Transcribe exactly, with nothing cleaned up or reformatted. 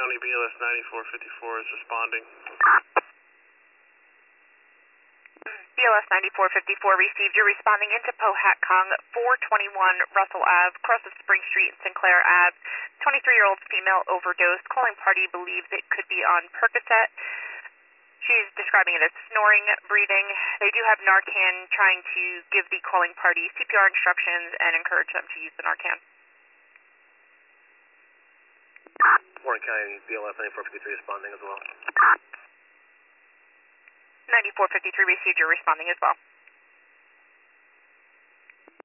County, B L S ninety-four fifty-four is responding. B L S ninety-four fifty-four received. You're responding into Pohatcong, four twenty-one Russell Ave, cross of Spring Street and Sinclair Ave. twenty-three-year-old female overdosed. Calling party believes it could be on Percocet. She's describing it as snoring, breathing. They do have Narcan, trying to give the calling party C P R instructions and encourage them to use the Narcan. Warren County, B L S ninety-four fifty-three responding as well. ninety-four fifty-three received. You're responding as well.